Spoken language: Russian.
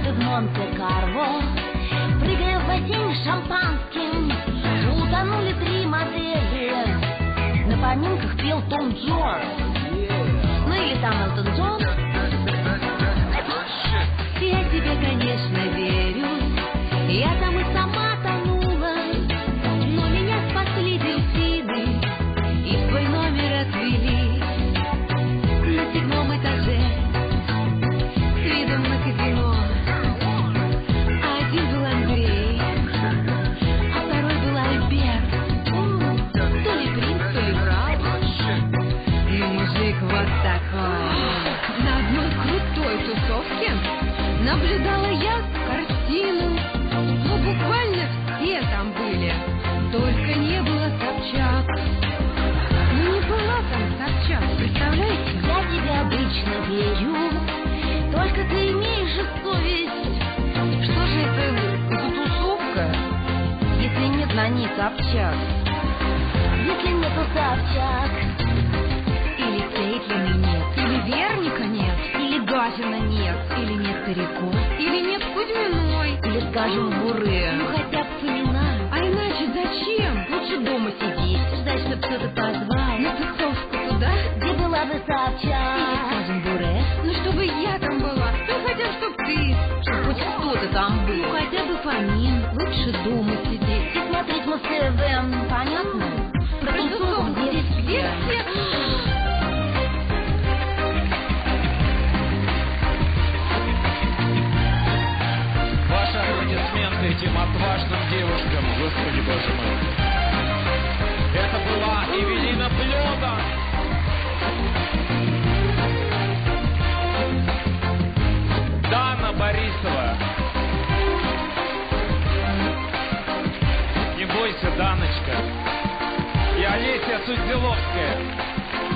однажды в Монте-Карло, прыгая в бассейн шампанским, утонули 3 модели. На поминках пел Том Джонс, ну или там Элтон Джон. Я тебе, конечно, верю, я там и сама тонула, но меня спасли дельфины и в твой номер отвели. На 7-м этаже, с видом на казино. Один был Андрей, а второй был Альберт. То ли принц, то ли брат. И мужик вот такой. На одной крутой тусовке наблюдала я картину. Ну, буквально все там были, только не было Собчак. Ну, не была там Собчак, представляете? Я тебе обычно верю, только ты имеешь же совесть. Что же это тусовка, если нет на ней Собчак? Если нету Собчак, или Цейтлина нет, или Верника нет, или Гафина нет, или нет Стариков, или нет Кузьминой, или, скажем, Буре. Ну, хотя бы Фомина. А иначе зачем? Лучше дома сидеть, ждать, чтоб кто-то позвал. На тусовку туда, где была бы Собчак. Или, скажем, Буре. Ну, чтобы я там была. Ну, хотя бы, чтоб ты. Чтоб хоть кто-то там был. Ну, хотя бы Фомин. Лучше дома сидеть. И смотреть Муз-ТВ, понятно? Про тусовку здесь где все... Ваши аплодисменты этим отважным девушкам, Господи Боже мой. Это была Эвелина Блёда. Дана Борисова. Не бойся, Даночка. И Олеся Судзиловская.